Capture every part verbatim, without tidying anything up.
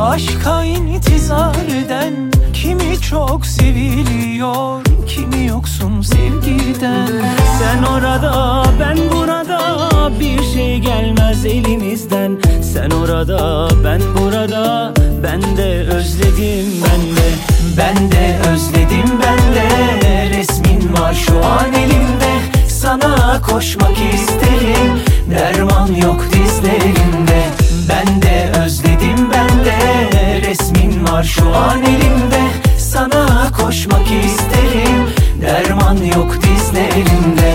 Aşka intizar eden kimi çok seviliyor, kimi yoksun sevgiden. Sen orada ben burada, bir şey gelmez elimizden. Sen orada ben burada, ben de özledim ben de. Ben de özledim ben de, resmin var şu an elimde. Sana koşmak isterim, derman yok dizlerimde. Ben de özledim ben de, resmin var şu an elimde. Sana koşmak isterim, derman yok dizlerimde.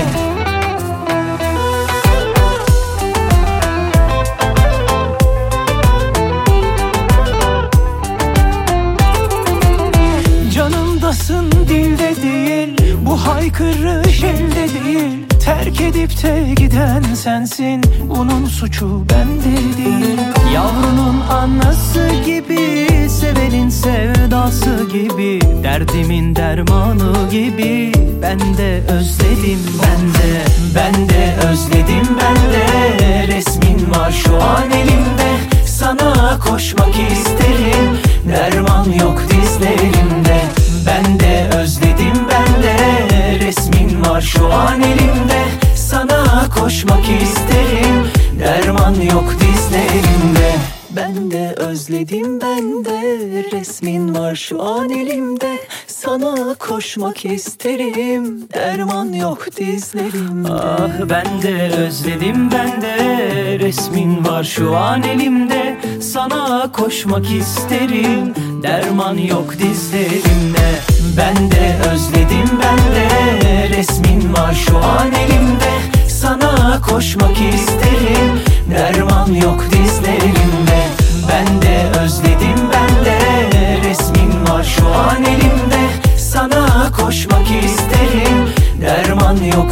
Canımdasın dilde değil, bu haykırış elde değil. Terk edip de giden sensin, bunun suçu bende değil. Yavrunun anası gibi, sevenin sevdası gibi, derdimin dermanı gibi. Ben de özledim ben de, ben de özledim ben de, resmin var şu an elimde. Sana koşmak isterim, derman yok dizlerimde. Ben de özledim ben de, resmin var şu an elimde. Sana koşmak isterim, derman yok dizlerimde. Ben de özledim ben de, resmin var şu an elimde. Sana koşmak isterim, derman yok dizlerimde. Ah ben de özledim ben de, resmin var şu an elimde. Sana koşmak isterim, derman yok dizlerimde. Ben de özledim ben de, resmin var şu an elimde. Sana koşmak isterim, derman yok dizlerimde. Ben de özledim ben de, resmin var şu an elimde. Sana koşmak isterim, derman yok